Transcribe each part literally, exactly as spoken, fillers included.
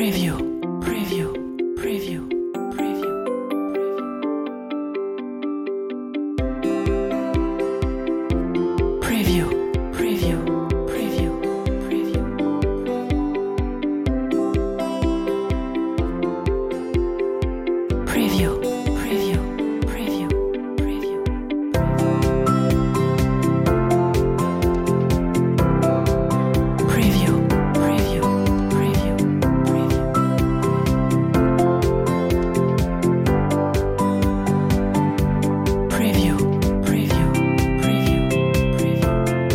Preview, preview, preview, preview. Preview, preview, preview, preview. Preview, preview, preview, preview. Preview, preview, preview, preview. Preview, preview, preview, preview.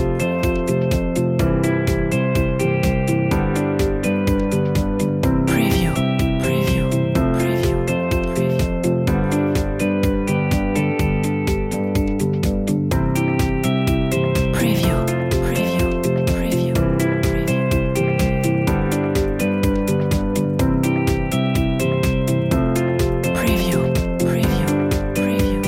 Preview, preview, preview, preview. Preview, preview, preview, preview. Preview, preview, preview,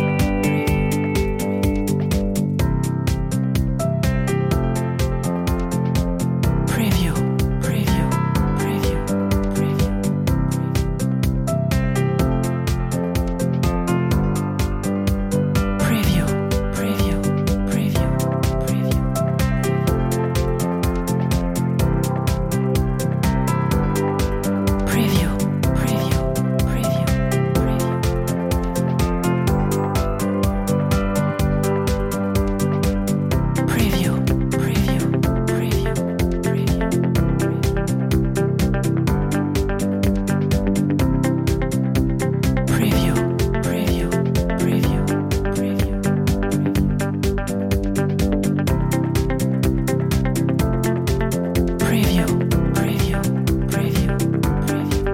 preview. Preview, preview, preview, preview. Preview, preview, preview, preview. Preview, preview, preview, preview. Preview, preview, preview, preview. Preview, preview, preview, preview. Preview, preview, preview, preview.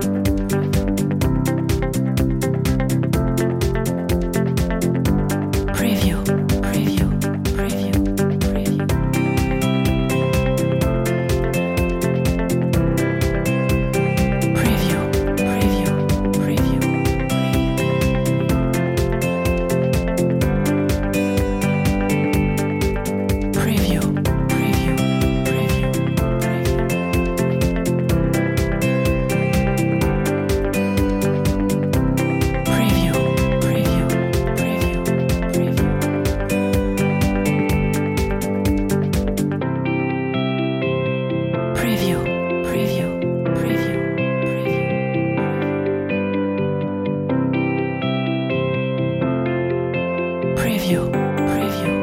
Preview, preview, preview, preview. Preview, preview, preview, preview. Preview, preview, preview, preview. Preview, preview, preview, preview. Preview, preview, preview, preview. Preview, preview.